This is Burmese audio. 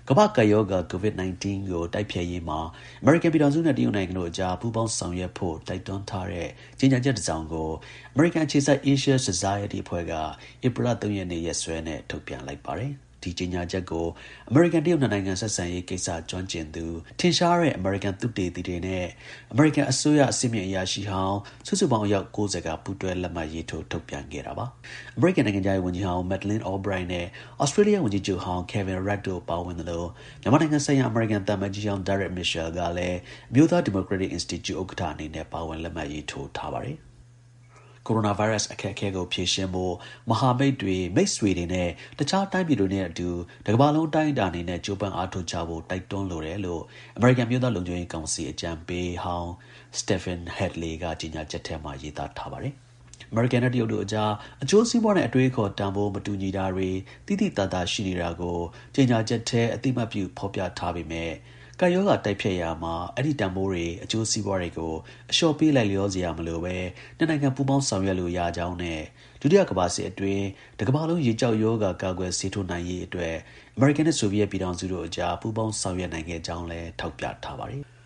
ကမ္ဘာ့ကပ်ရောဂါ COVID-19 ကိုတိုက်ဖျက်ရေးမှာအမေရိကန်ပြည်ထောင်စုနဲ့တရုတ်နိုင်ငံတို့အကြားပူးပေါင်းဆောင်ရွက်ဖို့တိုက်တွန်းထားတဲ့ကြေညာချက်တစ်စောင်ကိုအမေရိကန်အခြေစိုက် Asia Society အဖွဲ့ကဧပြီလ 3 ရက်နေ့ရက်စွဲနဲ့ထုတ်ပြန်လိုက်ပါတယ်ဒီကြေညာချက်ကိုအမေရိကန်တရုတ်နိုင်ငံဆက်ဆံရေးကိစ္စကျွမ်းကျင်သူထင်ရှားတဲ့အမေရိကန်သုတေသီတွေနဲ့အမေရိကန်အစိုးရအဆင့်မြင့်အရာရှိဟောင်းစုစုပေါင်းအယောက် 90 ကပူးတွဲလက်မှတ်ရေးထိုးထုတ်ပြန်ခဲ့တာပါအမေရိကန်နိုင်ငံခြားရေးဝန်ကြီးဟောင်း Madeleine Albright နဲ့ Australia ဝန်ကြီးချုပ်ဟောင်း Kevin Rudd တို့ပါဝင်သလိုမြန်မာနိုင်ငံဆိုင်ရာအမေရိကန်သံအမတ်ကြီးဟောင်း Derek Mitchell ကလည်းအမျိုးသားဒီမိုကရက်တစ် Institute ဥက္ကဋ္ဌအနေနဲ့ပါဝင်လက်မှတ်ရေးထိုးထားပါတယ်ကိုရိုနာဗိုင်းရပ်စ်အခက်အခဲကိုဖြေရှင်းဖို့မဟာမိတ်တွေမိတ်ဆွေတွေနဲ့တခြားတိုင်းပြည်တွေနဲ့အတူတစ်ကမ္ဘာလုံးတိုင်းအတာအနေနဲ့ကြိုးပမ်းအားထုတ်ကြဖို့တိုက်တွန်းလိုတယ်လို့အမေရိကန်မြို့သားလုံခြုံရေးကောင်စီအကြံပေးဟောင်း Stephen Hadley ကကြေညာချက်ထဲမှာရေးသားထားပါတယ်အမေရိကန်နဲ့တရုတ်တို့အကြားအကျိုးစီးပွားနဲ့အတွေးအခေါ်တန်ဖိုးမတူညီတာတွေတိတိတတ်တာရှိနေတာကိုကြေညာချက်ထဲအသိမှတ်ပြုဖော်ပြထားပေမဲ့ကာယောဂတိုက်ဖြတ်ရာမှာအဲ့ဒီတန်ဖိုးတွေအကျိုးစီးပွားတွေကိုအလျှော့ပေးလိုက်လျောစရာမလိုပဲနှစ်နိုင်ငံပူးပေါင်းဆောင်ရွက်လို့ရကြောင်းနဲ့ဒုတိယကမ္ဘာစစ်အတွင်းတစ်ကမ္ဘာလုံးရေကြောက်ယောဂကာကွယ်ဆေးထိုးနိုင်ရေးအတွက်အမေရိကန်နဲ့ဆိုဗီယက်ပြည်ထောင်စုတို့အကြားပူးပေါင်းဆောင်ရွက်နိုင်ခဲ့ကြောင်းလည်းထောက်ပြထားပါတယ်